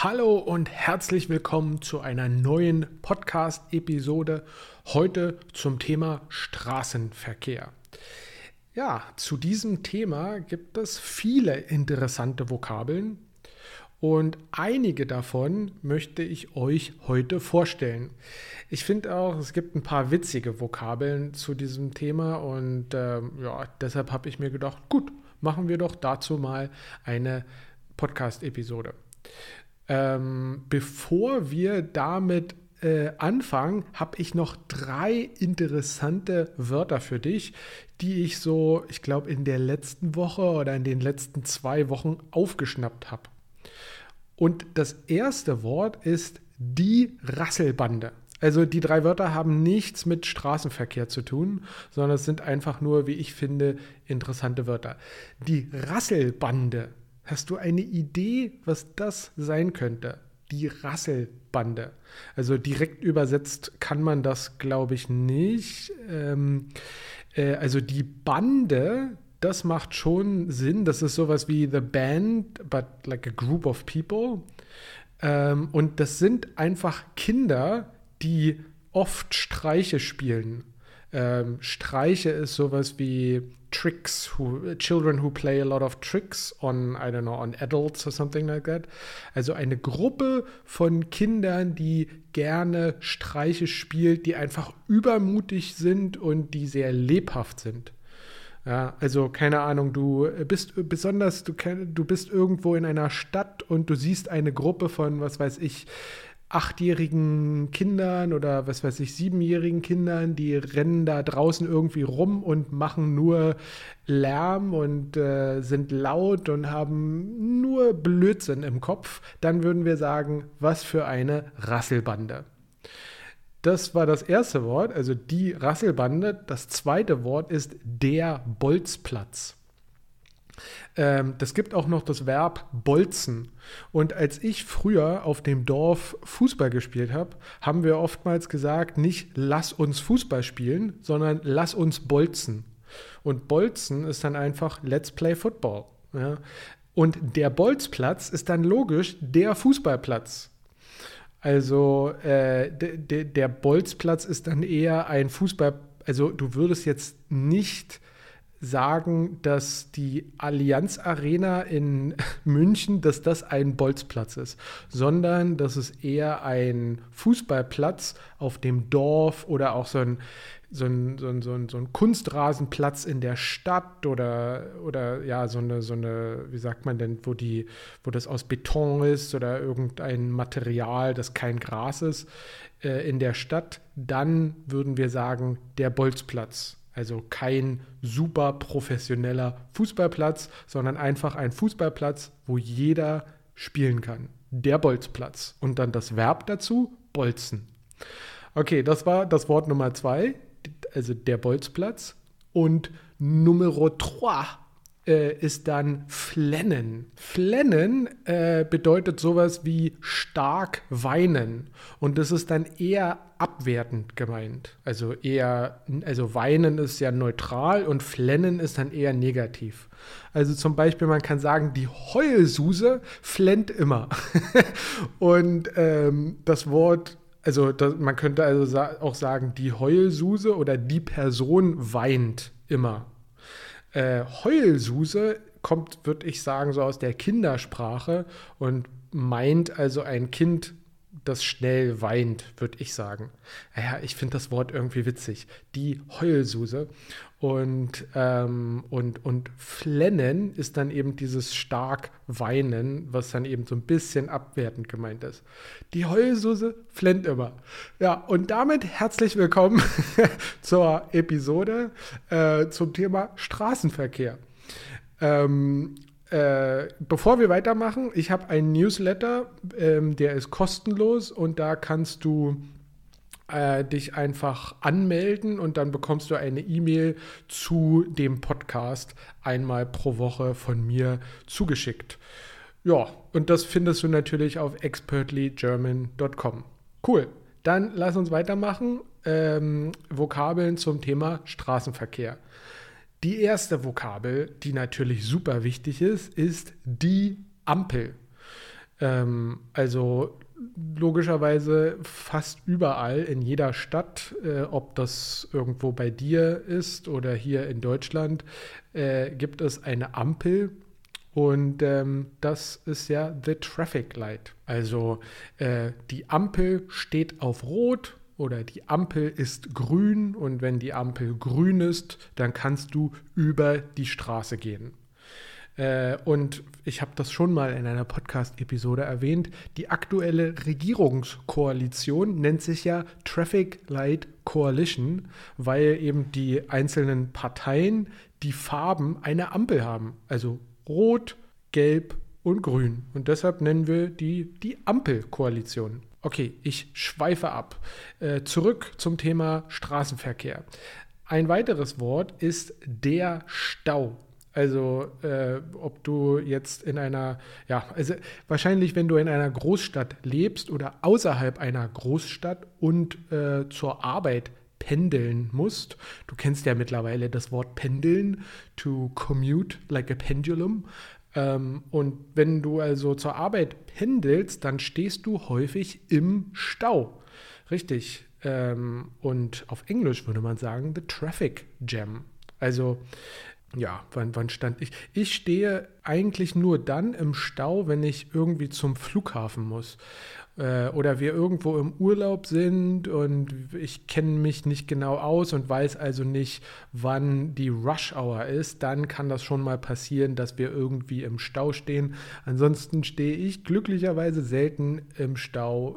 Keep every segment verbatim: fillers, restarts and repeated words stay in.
Hallo und herzlich willkommen zu einer neuen Podcast-Episode. Heute zum Thema Straßenverkehr. Ja, zu diesem Thema gibt es viele interessante Vokabeln und einige davon möchte ich euch heute vorstellen. Ich finde auch, es gibt ein paar witzige Vokabeln zu diesem Thema und ähm, ja, deshalb habe ich mir gedacht, gut, machen wir doch dazu mal eine Podcast-Episode. Ähm, bevor wir damit äh, anfangen, habe ich noch drei interessante Wörter für dich, die ich so, ich glaube, in der letzten Woche oder in den letzten zwei Wochen aufgeschnappt habe. Und das erste Wort ist die Rasselbande. Also die drei Wörter haben nichts mit Straßenverkehr zu tun, sondern es sind einfach nur, wie ich finde, interessante Wörter. Die Rasselbande. Hast du eine Idee, was das sein könnte? Die Rasselbande. Also direkt übersetzt kann man das, glaube ich, nicht. Ähm, äh, also die Bande, das macht schon Sinn. Das ist sowas wie the band, but like a group of people. Ähm, und das sind einfach Kinder, die oft Streiche spielen. Ähm, Streiche ist sowas wie Tricks, who, children who play a lot of tricks on, I don't know, on adults or something like that. Also eine Gruppe von Kindern, die gerne Streiche spielt, die einfach übermutig sind und die sehr lebhaft sind. Ja, also keine Ahnung, du bist besonders, du, du bist irgendwo in einer Stadt und du siehst eine Gruppe von, was weiß ich, achtjährigen Kindern oder was weiß ich, siebenjährigen Kindern, die rennen da draußen irgendwie rum und machen nur Lärm und äh, sind laut und haben nur Blödsinn im Kopf, dann würden wir sagen, was für eine Rasselbande. Das war das erste Wort, also die Rasselbande. Das zweite Wort ist der Bolzplatz. Ähm, das gibt auch noch das Verb bolzen. Und als ich früher auf dem Dorf Fußball gespielt habe, haben wir oftmals gesagt, nicht lass uns Fußball spielen, sondern lass uns bolzen. Und bolzen ist dann einfach let's play football. Ja? Und der Bolzplatz ist dann logisch der Fußballplatz. Also äh, de, de, der Bolzplatz ist dann eher ein Fußball, also du würdest jetzt nicht sagen, dass die Allianz Arena in München, dass das ein Bolzplatz ist, sondern dass es eher ein Fußballplatz auf dem Dorf oder auch so ein, so ein, so ein, so ein, so ein Kunstrasenplatz in der Stadt oder, oder ja, so eine, so eine, wie sagt man denn, wo die, wo das aus Beton ist oder irgendein Material, das kein Gras ist, äh, in der Stadt, dann würden wir sagen, der Bolzplatz. Also kein super professioneller Fußballplatz, sondern einfach ein Fußballplatz, wo jeder spielen kann. Der Bolzplatz. Und dann das Verb dazu, bolzen. Okay, das war das Wort Nummer zwei, also der Bolzplatz. Und Numero trois äh, ist dann flennen. Flennen äh, bedeutet sowas wie stark weinen. Und das ist dann eher abwertend gemeint. Also eher, also weinen ist ja neutral und flennen ist dann eher negativ. Also zum Beispiel, man kann sagen, die Heulsuse flennt immer. Und ähm, das Wort, also das, man könnte also sa- auch sagen, die Heulsuse oder die Person weint immer. Äh, Heulsuse kommt, würde ich sagen, so aus der Kindersprache und meint also ein Kind, das schnell weint, würde ich sagen. Naja, ich finde das Wort irgendwie witzig. Die Heulsuse. Und, ähm, und, und flennen ist dann eben dieses stark weinen, was dann eben so ein bisschen abwertend gemeint ist. Die Heulsuse flennt immer. Ja, und damit herzlich willkommen zur Episode äh, zum Thema Straßenverkehr. Ähm, Äh, bevor wir weitermachen, ich habe einen Newsletter, ähm, der ist kostenlos und da kannst du äh, dich einfach anmelden und dann bekommst du eine E-Mail zu dem Podcast einmal pro Woche von mir zugeschickt. Ja, und das findest du natürlich auf expertly german dot com. Cool, dann lass uns weitermachen. Ähm, Vokabeln zum Thema Straßenverkehr. Die erste Vokabel, die natürlich super wichtig ist, ist die Ampel. Ähm, also logischerweise fast überall in jeder Stadt, äh, ob das irgendwo bei dir ist oder hier in Deutschland, äh, gibt es eine Ampel. Und ähm, das ist ja the Traffic Light. Also äh, die Ampel steht auf Rot oder die Ampel ist grün und wenn die Ampel grün ist, dann kannst du über die Straße gehen. Äh, und ich habe das schon mal in einer Podcast-Episode erwähnt. Die aktuelle Regierungskoalition nennt sich ja Traffic Light Coalition, weil eben die einzelnen Parteien die Farben einer Ampel haben. Also Rot, Gelb und Grün. Und deshalb nennen wir die die Ampelkoalition. Okay, ich schweife ab. Äh, zurück zum Thema Straßenverkehr. Ein weiteres Wort ist der Stau. Also äh, ob du jetzt in einer, ja, also wahrscheinlich, wenn du in einer Großstadt lebst oder außerhalb einer Großstadt und äh, zur Arbeit pendeln musst. Du kennst ja mittlerweile das Wort pendeln, to commute like a pendulum. Ähm, und wenn du also zur Arbeit pendelst, dann stehst du häufig im Stau. Richtig. Ähm, und auf Englisch würde man sagen, the traffic jam. Also ja, wann, wann stand ich? Ich stehe eigentlich nur dann im Stau, wenn ich irgendwie zum Flughafen muss. Äh, oder wir irgendwo im Urlaub sind und ich kenne mich nicht genau aus und weiß also nicht, wann die Rush Hour ist. Dann kann das schon mal passieren, dass wir irgendwie im Stau stehen. Ansonsten stehe ich glücklicherweise selten im Stau,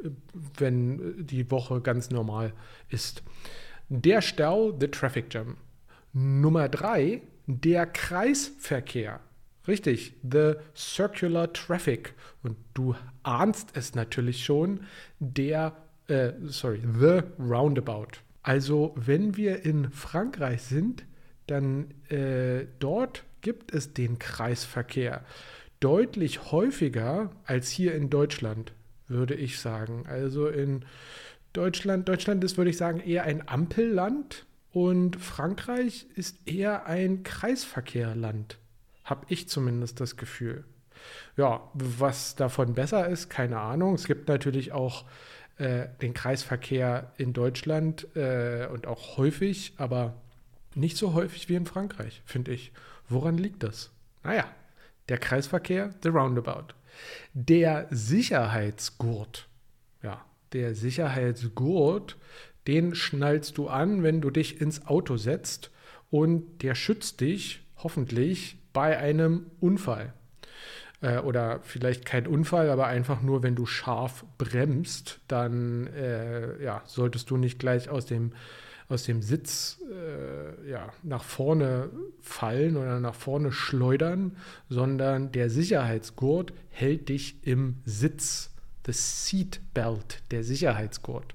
wenn die Woche ganz normal ist. Der Stau, the Traffic Jam. Nummer drei, der Kreisverkehr. Richtig, the circular traffic. Und du ahnst es natürlich schon, der, äh, sorry, the roundabout. Also wenn wir in Frankreich sind, dann äh, dort gibt es den Kreisverkehr. Deutlich häufiger als hier in Deutschland, würde ich sagen. Also in Deutschland, Deutschland ist, würde ich sagen, eher ein Ampelland. Und Frankreich ist eher ein Kreisverkehrland, habe ich zumindest das Gefühl. Ja, was davon besser ist, keine Ahnung. Es gibt natürlich auch äh, den Kreisverkehr in Deutschland äh, und auch häufig, aber nicht so häufig wie in Frankreich, finde ich. Woran liegt das? Naja, der Kreisverkehr, the roundabout. Der Sicherheitsgurt, ja, der Sicherheitsgurt, den schnallst du an, wenn du dich ins Auto setzt und der schützt dich hoffentlich bei einem Unfall. Äh, oder vielleicht kein Unfall, aber einfach nur, wenn du scharf bremst, dann äh, ja, solltest du nicht gleich aus dem, aus dem Sitz äh, ja, nach vorne fallen oder nach vorne schleudern, sondern der Sicherheitsgurt hält dich im Sitz. The Seatbelt, der Sicherheitsgurt.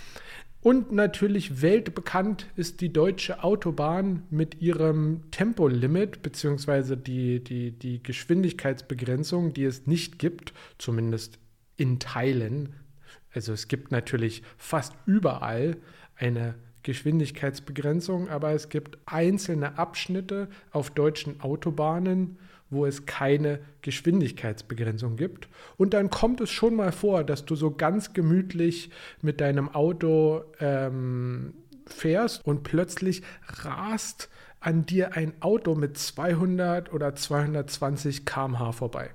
Und natürlich weltbekannt ist die deutsche Autobahn mit ihrem Tempolimit beziehungsweise die, die, die Geschwindigkeitsbegrenzung, die es nicht gibt, zumindest in Teilen. Also es gibt natürlich fast überall eine Geschwindigkeitsbegrenzung, aber es gibt einzelne Abschnitte auf deutschen Autobahnen, wo es keine Geschwindigkeitsbegrenzung gibt. Und dann kommt es schon mal vor, dass du so ganz gemütlich mit deinem Auto ähm, fährst und plötzlich rast an dir ein Auto mit zweihundert oder zweihundertzwanzig Kilometer pro Stunde vorbei.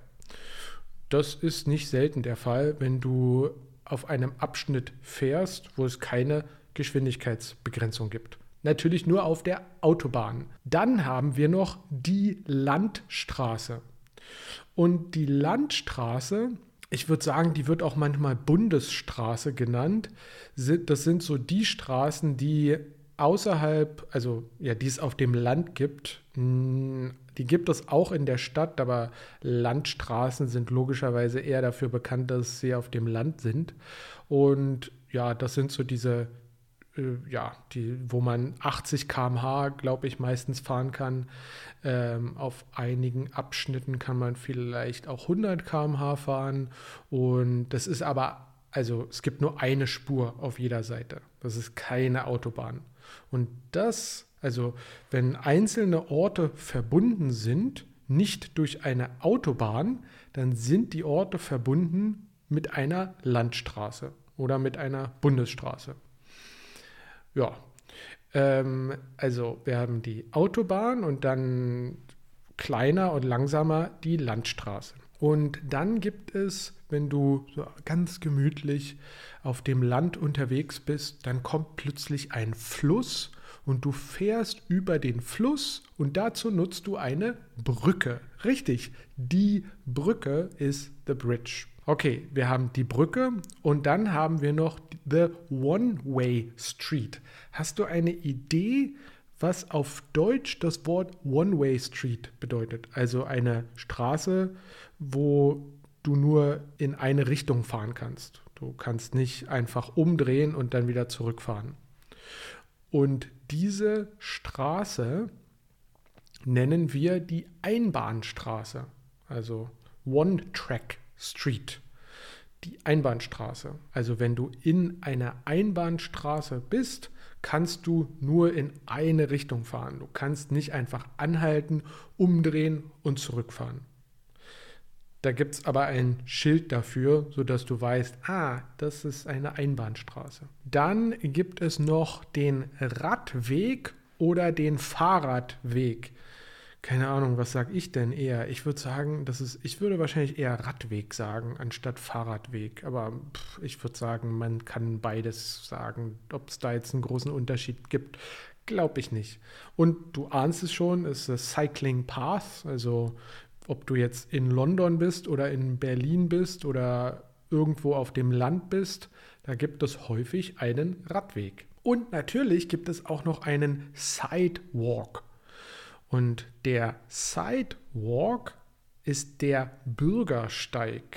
Das ist nicht selten der Fall, wenn du auf einem Abschnitt fährst, wo es keine Geschwindigkeitsbegrenzung gibt. Natürlich nur auf der Autobahn. Dann haben wir noch die Landstraße. Und die Landstraße, ich würde sagen, die wird auch manchmal Bundesstraße genannt. Das sind so die Straßen, die außerhalb, also ja, die es auf dem Land gibt. Die gibt es auch in der Stadt, aber Landstraßen sind logischerweise eher dafür bekannt, dass sie auf dem Land sind. Und ja, das sind so diese ja, die, wo man achtzig Kilometer pro Stunde, glaube ich, meistens fahren kann. Ähm, auf einigen Abschnitten kann man vielleicht auch hundert Kilometer pro Stunde fahren. Und das ist aber, also es gibt nur eine Spur auf jeder Seite. Das ist keine Autobahn. Und das, also wenn einzelne Orte verbunden sind, nicht durch eine Autobahn, dann sind die Orte verbunden mit einer Landstraße oder mit einer Bundesstraße. Ja, ähm, also wir haben die Autobahn und dann kleiner und langsamer die Landstraße. Und dann gibt es, wenn du so ganz gemütlich auf dem Land unterwegs bist, dann kommt plötzlich ein Fluss und du fährst über den Fluss und dazu nutzt du eine Brücke. Richtig, die Brücke ist the bridge. Okay, wir haben die Brücke und dann haben wir noch the One-Way Street. Hast du eine Idee, was auf Deutsch das Wort One-Way Street bedeutet? Also eine Straße, wo du nur in eine Richtung fahren kannst. Du kannst nicht einfach umdrehen und dann wieder zurückfahren. Und diese Straße nennen wir die Einbahnstraße, also One-Track Street, die Einbahnstraße. Also wenn du in einer Einbahnstraße bist, kannst du nur in eine Richtung fahren. Du kannst nicht einfach anhalten, umdrehen und zurückfahren. Da gibt es aber ein Schild dafür, sodass du weißt, ah, das ist eine Einbahnstraße. Dann gibt es noch den Radweg oder den Fahrradweg. Keine Ahnung, was sage ich denn eher? Ich würde sagen, das ist, ich würde wahrscheinlich eher Radweg sagen, anstatt Fahrradweg. Aber pff, ich würde sagen, man kann beides sagen. Ob es da jetzt einen großen Unterschied gibt, glaube ich nicht. Und du ahnst es schon, es ist ein Cycling Path, also ob du jetzt in London bist oder in Berlin bist oder irgendwo auf dem Land bist, da gibt es häufig einen Radweg. Und natürlich gibt es auch noch einen Sidewalk. Und der Sidewalk ist der Bürgersteig.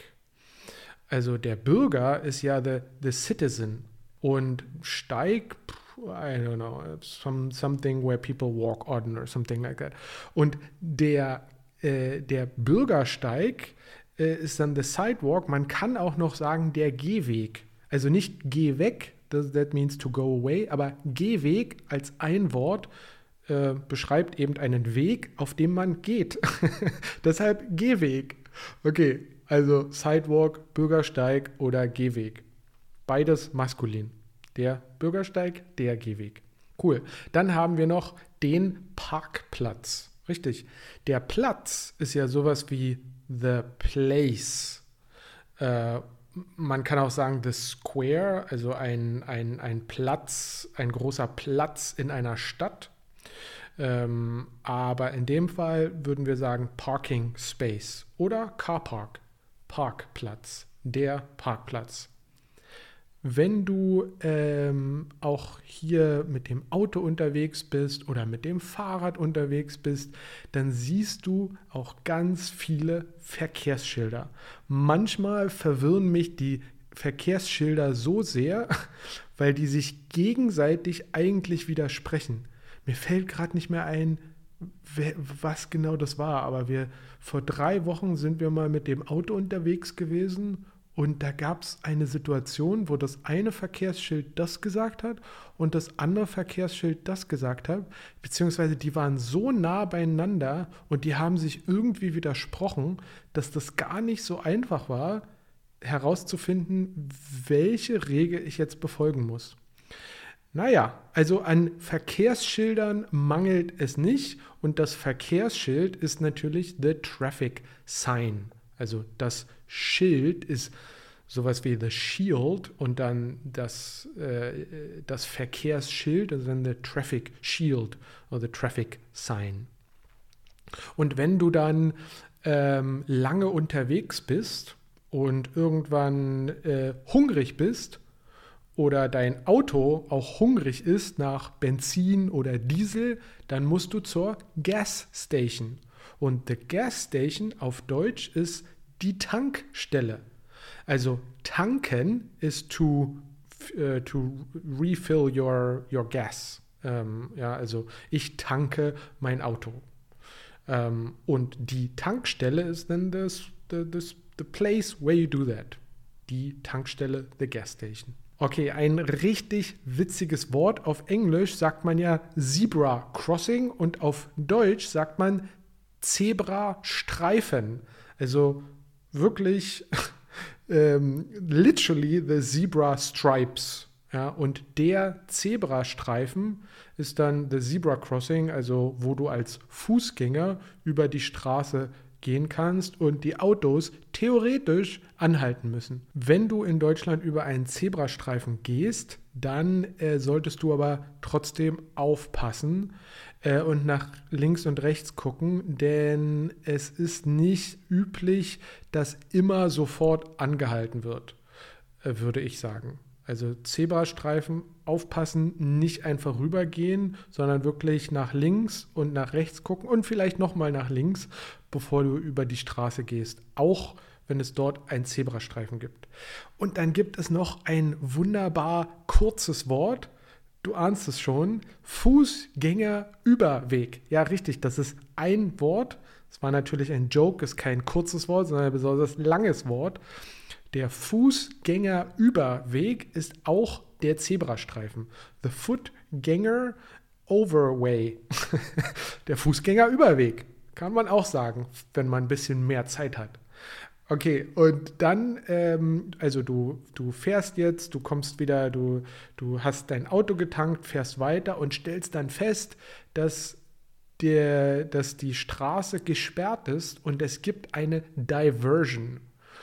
Also der Bürger ist ja the, the citizen. Und Steig, I don't know, some, something where people walk on or something like that. Und der Äh, der Bürgersteig äh, ist dann the Sidewalk. Man kann auch noch sagen der Gehweg. Also nicht geh weg, that, that means to go away, aber Gehweg als ein Wort äh, beschreibt eben einen Weg, auf dem man geht. Deshalb Gehweg. Okay, also Sidewalk, Bürgersteig oder Gehweg. Beides maskulin. Der Bürgersteig, der Gehweg. Cool. Dann haben wir noch den Parkplatz. Richtig. Der Platz ist ja sowas wie the place. Äh, man kann auch sagen the square, also ein, ein, ein Platz, ein großer Platz in einer Stadt. Ähm, aber in dem Fall würden wir sagen Parking Space oder Car Park, Parkplatz, der Parkplatz. Wenn du ähm, auch hier mit dem Auto unterwegs bist oder mit dem Fahrrad unterwegs bist, dann siehst du auch ganz viele Verkehrsschilder. Manchmal verwirren mich die Verkehrsschilder so sehr, weil die sich gegenseitig eigentlich widersprechen. Mir fällt gerade nicht mehr ein, wer, was genau das war, aber wir vor drei Wochen sind wir mal mit dem Auto unterwegs gewesen. Und da gab es eine Situation, wo das eine Verkehrsschild das gesagt hat und das andere Verkehrsschild das gesagt hat, beziehungsweise die waren so nah beieinander und die haben sich irgendwie widersprochen, dass das gar nicht so einfach war, herauszufinden, welche Regel ich jetzt befolgen muss. Naja, also an Verkehrsschildern mangelt es nicht und das Verkehrsschild ist natürlich the traffic sign. Also das Schild ist sowas wie the shield und dann das, äh, das Verkehrsschild, also dann the traffic shield oder the traffic sign. Und wenn du dann ähm, lange unterwegs bist und irgendwann äh, hungrig bist oder dein Auto auch hungrig ist nach Benzin oder Diesel, dann musst du zur Gas Station. Und the Gas Station auf Deutsch ist die Tankstelle. Also tanken ist to, uh, to refill your, your gas. Ähm, ja, also ich tanke mein Auto. Ähm, und die Tankstelle ist dann das, the, this, the place where you do that. Die Tankstelle, the gas station. Okay, ein richtig witziges Wort. Auf Englisch sagt man ja Zebra Crossing und auf Deutsch sagt man Zebrastreifen. Also wirklich ähm, literally the zebra stripes. Ja, und der Zebrastreifen ist dann the zebra crossing, also wo du als Fußgänger über die Straße gehen kannst und die Autos theoretisch anhalten müssen. Wenn du in Deutschland über einen Zebrastreifen gehst, dann äh, solltest du aber trotzdem aufpassen äh, und nach links und rechts gucken, denn es ist nicht üblich, dass immer sofort angehalten wird, äh, würde ich sagen. Also Zebrastreifen aufpassen, nicht einfach rübergehen, sondern wirklich nach links und nach rechts gucken und vielleicht nochmal nach links, bevor du über die Straße gehst. Auch wenn es dort einen Zebrastreifen gibt. Und dann gibt es noch ein wunderbar kurzes Wort. Du ahnst es schon. Fußgängerüberweg. Ja, richtig, das ist ein Wort. Es war natürlich ein Joke, ist kein kurzes Wort, sondern ein besonders langes Wort. Der Fußgängerüberweg ist auch der Zebrastreifen. The Footgänger Overway. Der Fußgängerüberweg. Kann man auch sagen, wenn man ein bisschen mehr Zeit hat. Okay, und dann, ähm, also du, du fährst jetzt, du kommst wieder, du, du hast dein Auto getankt, fährst weiter und stellst dann fest, dass, der, dass die Straße gesperrt ist und es gibt eine Diversion.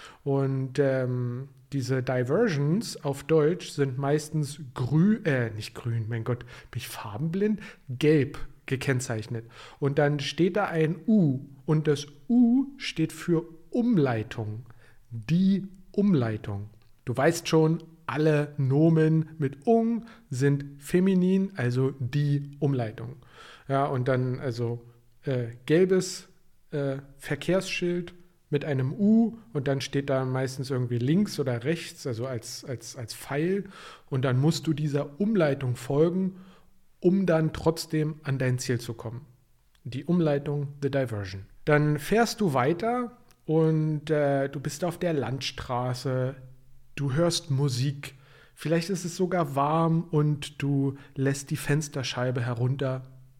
Und ähm, diese Diversions auf Deutsch sind meistens grün, äh, nicht grün, mein Gott, bin ich farbenblind, gelb gekennzeichnet. Und dann steht da ein U und das U steht für Umleitung. Die Umleitung. Du weißt schon, alle Nomen mit ung sind feminin, also die Umleitung. Ja, und dann also äh, gelbes äh, Verkehrsschild mit einem U und dann steht da meistens irgendwie links oder rechts, also als, als, als Pfeil. Und dann musst du dieser Umleitung folgen, um dann trotzdem an dein Ziel zu kommen. Die Umleitung, the diversion. Dann fährst du weiter und äh, du bist auf der Landstraße, du hörst Musik, vielleicht ist es sogar warm und du lässt die Fensterscheibe herunter.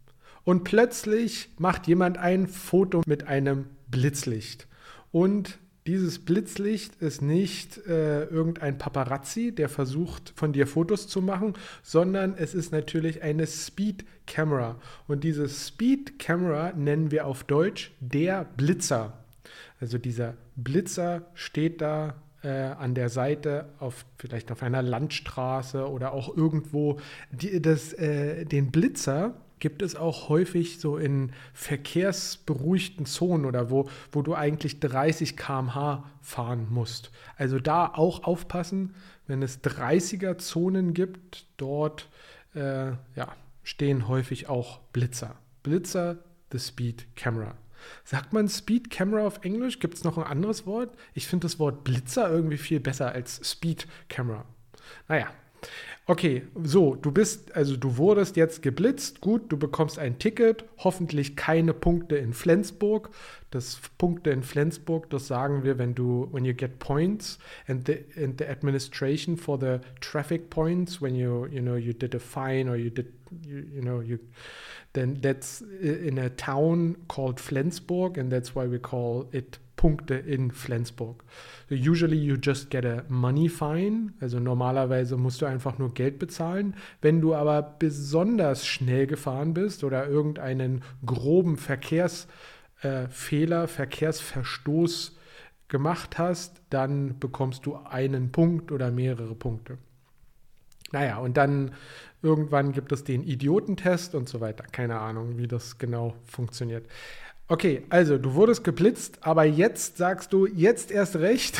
Und plötzlich macht jemand ein Foto mit einem Blitzlicht. Und dieses Blitzlicht ist nicht äh, irgendein Paparazzi, der versucht, von dir Fotos zu machen, sondern es ist natürlich eine Speed Camera. Und diese Speed Camera nennen wir auf Deutsch der Blitzer. Also dieser Blitzer steht da äh, an der Seite, auf, vielleicht auf einer Landstraße oder auch irgendwo. Die, das, äh, den Blitzer gibt es auch häufig so in verkehrsberuhigten Zonen oder wo, wo du eigentlich dreißig Kilometer pro Stunde fahren musst. Also da auch aufpassen, wenn es dreißiger-Zonen gibt, dort äh, ja, stehen häufig auch Blitzer. Blitzer, the Speed Camera. Sagt man Speed Camera auf Englisch? Gibt es noch ein anderes Wort? Ich finde das Wort Blitzer irgendwie viel besser als Speed Camera. Naja. Okay, so, du bist, also du wurdest jetzt geblitzt, gut, du bekommst ein Ticket, hoffentlich keine Punkte in Flensburg. Das Punkte in Flensburg, das sagen wir, wenn du, when you get points and the, and the administration for the traffic points, when you, you know, you did a fine or you did, you, you know, you, then that's in a town called Flensburg and that's why we call it Punkte in Flensburg. So usually you just get a money fine, also normalerweise musst du einfach nur Geld bezahlen. Wenn du aber besonders schnell gefahren bist oder irgendeinen groben Verkehrsfehler, äh, Verkehrsverstoß gemacht hast, dann bekommst du einen Punkt oder mehrere Punkte. Naja, und dann irgendwann gibt es den Idiotentest und so weiter. Keine Ahnung, wie das genau funktioniert. Okay, also du wurdest geblitzt, aber jetzt sagst du, jetzt erst recht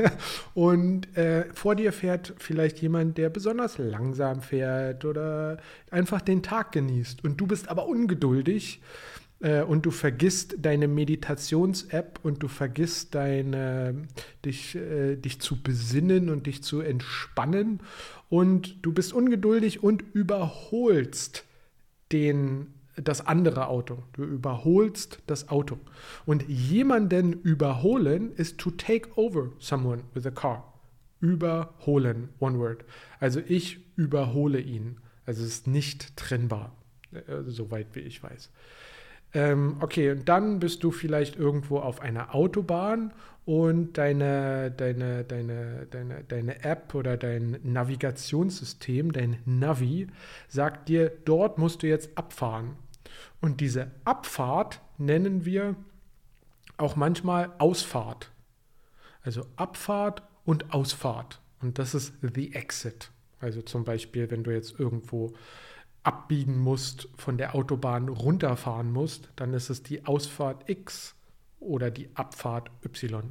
und äh, vor dir fährt vielleicht jemand, der besonders langsam fährt oder einfach den Tag genießt und du bist aber ungeduldig äh, und du vergisst deine Meditations-App und du vergisst deine, dich, äh, dich zu besinnen und dich zu entspannen und du bist ungeduldig und überholst den das andere Auto. Du überholst das Auto. Und jemanden überholen ist to take over someone with a car. Überholen, one word. Also ich überhole ihn. Also es ist nicht trennbar, äh, soweit wie ich weiß. Ähm, okay, und dann bist du vielleicht irgendwo auf einer Autobahn und deine, deine, deine, deine, deine App oder dein Navigationssystem, dein Navi, sagt dir, dort musst du jetzt abfahren. Und diese Abfahrt nennen wir auch manchmal Ausfahrt. Also Abfahrt und Ausfahrt. Und das ist the exit. Also zum Beispiel, wenn du jetzt irgendwo abbiegen musst, von der Autobahn runterfahren musst, dann ist es die Ausfahrt X oder die Abfahrt Y.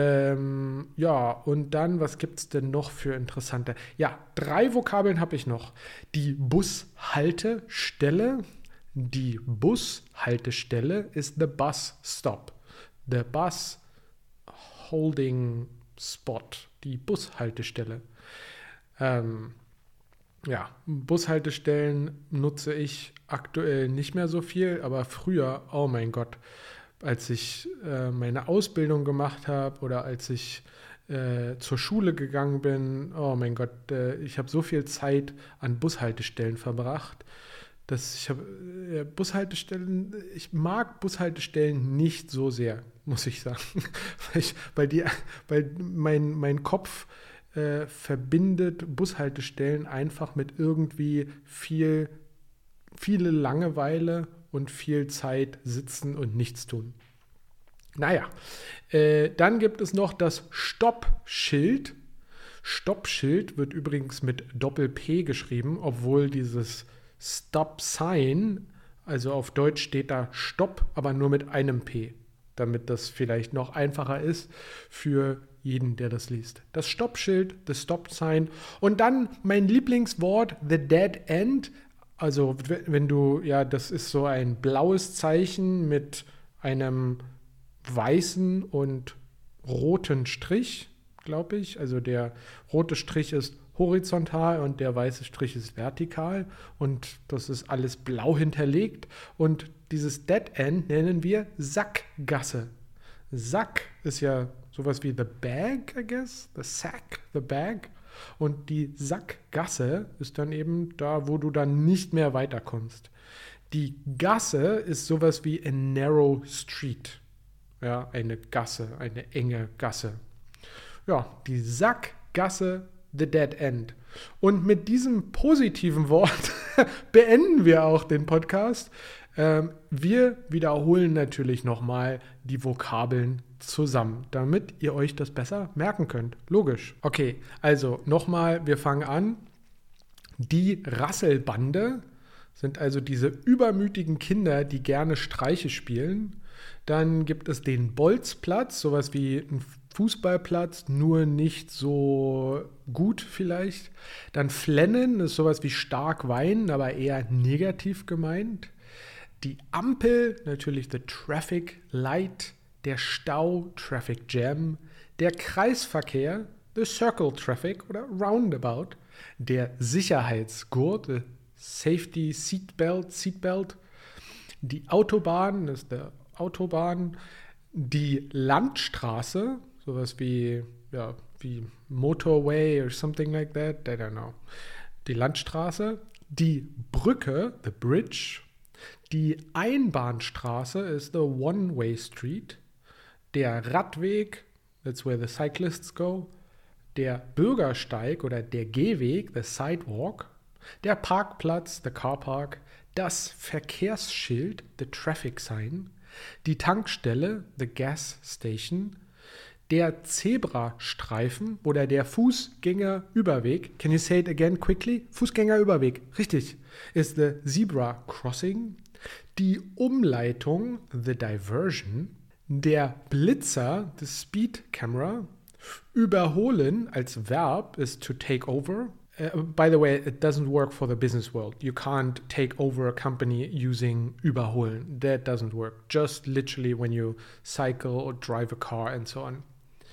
Ähm, ja, und dann, was gibt es denn noch für interessante? Ja, drei Vokabeln habe ich noch. Die Bushaltestelle. Die Bushaltestelle ist the bus stop. The bus holding spot. Die Bushaltestelle. Ähm, ja, Bushaltestellen nutze ich aktuell nicht mehr so viel, aber früher, oh mein Gott, als ich äh, meine Ausbildung gemacht habe oder als ich äh, zur Schule gegangen bin, oh mein Gott, äh, ich habe so viel Zeit an Bushaltestellen verbracht, dass ich habe äh, Bushaltestellen, ich mag Bushaltestellen nicht so sehr, muss ich sagen, weil, ich, weil, die, weil mein, mein Kopf äh, verbindet Bushaltestellen einfach mit irgendwie viel, viele Langeweile und viel Zeit sitzen und nichts tun. Naja, äh, dann gibt es noch das Stoppschild. Stoppschild wird übrigens mit Doppel-P geschrieben, obwohl dieses Stop-Sign, also auf Deutsch steht da Stopp, aber nur mit einem P, damit das vielleicht noch einfacher ist für jeden, der das liest. Das Stoppschild, das Stop-Sign und dann mein Lieblingswort, the dead end. Also wenn du, ja, das ist so ein blaues Zeichen mit einem weißen und roten Strich, glaube ich. Also der rote Strich ist horizontal und der weiße Strich ist vertikal und das ist alles blau hinterlegt und dieses Dead End nennen wir Sackgasse. Sack ist ja sowas wie the bag, I guess, the sack, the bag. Und die Sackgasse ist dann eben da, wo du dann nicht mehr weiterkommst. Die Gasse ist sowas wie a narrow street. Ja, eine Gasse, eine enge Gasse. Ja, die Sackgasse, the dead end. Und mit diesem positiven Wort beenden wir auch den Podcast. Ähm, wir wiederholen natürlich nochmal die Vokabeln zusammen, damit ihr euch das besser merken könnt. Logisch. Okay, also nochmal, wir fangen an. Die Rasselbande sind also diese übermütigen Kinder, die gerne Streiche spielen. Dann gibt es den Bolzplatz, sowas wie ein Fußballplatz, nur nicht so gut vielleicht. Dann Flennen ist sowas wie stark weinen, aber eher negativ gemeint. Die Ampel, natürlich the Traffic Light. Der Stau, Traffic Jam. Der Kreisverkehr, the Circle Traffic oder Roundabout. Der Sicherheitsgurt, the Safety Seatbelt, Seatbelt. Die Autobahn, das ist der Autobahn. Die Landstraße, sowas wie, ja, wie Motorway or something like that, I don't know. Die Landstraße. Die Brücke, the Bridge. Die Einbahnstraße ist the One-Way Street. Der Radweg, that's where the cyclists go. Der Bürgersteig oder der Gehweg, the Sidewalk. Der Parkplatz, the Car Park. Das Verkehrsschild, the Traffic Sign. Die Tankstelle, the Gas Station. Der Zebrastreifen oder der Fußgängerüberweg. Can you say it again quickly? Fußgängerüberweg, richtig. Ist the Zebra Crossing. Die Umleitung, the Diversion. Der Blitzer, the Speed Camera. Überholen als Verb ist to take over. Uh, by the way, it doesn't work for the business world. You can't take over a company using überholen. That doesn't work. Just literally when you cycle or drive a car and so on.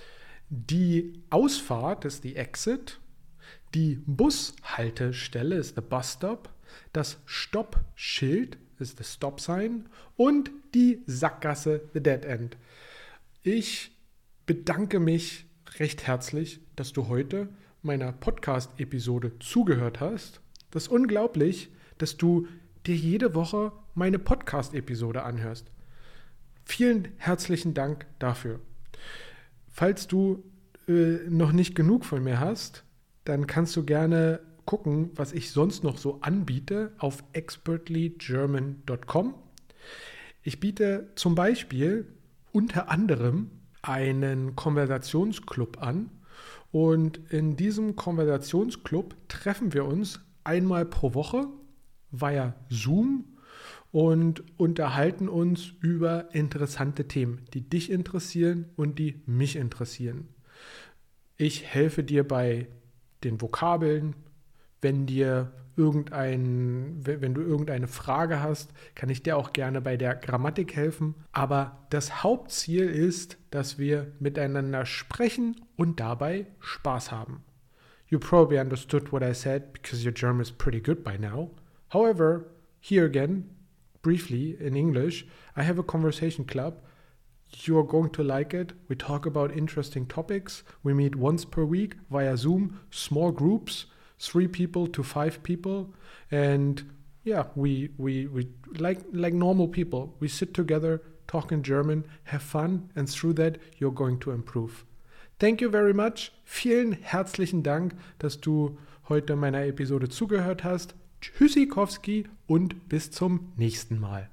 Die Ausfahrt ist die Exit. Die Bushaltestelle ist the Bus Stop. Das Stoppschild ist the Stop Sign. Und die Sackgasse, the Dead End. Ich bedanke mich recht herzlich, dass du heute meiner Podcast-Episode zugehört hast. Das ist unglaublich, dass du dir jede Woche meine Podcast-Episode anhörst. Vielen herzlichen Dank dafür. Falls du äh, noch nicht genug von mir hast, dann kannst du gerne gucken, was ich sonst noch so anbiete auf expertly german dot com. Ich biete zum Beispiel unter anderem einen Konversationsclub an und in diesem Konversationsclub treffen wir uns einmal pro Woche via Zoom und unterhalten uns über interessante Themen, die dich interessieren und die mich interessieren. Ich helfe dir bei den Vokabeln. Wenn dir irgendein, wenn du irgendeine Frage hast, kann ich dir auch gerne bei der Grammatik helfen. Aber das Hauptziel ist, dass wir miteinander sprechen und dabei Spaß haben. You probably understood what I said because your German is pretty good by now. However, here again, briefly in English, I have a conversation club. You are going to like it. We talk about interesting topics. We meet once per week via Zoom, small groups, three people to five people. And yeah, we we we like like normal people. We sit together, talk in German, have fun, and through that you're going to improve. Thank you very much. Vielen herzlichen Dank, dass du heute meiner Episode zugehört hast. Tschüssikowski und bis zum nächsten Mal.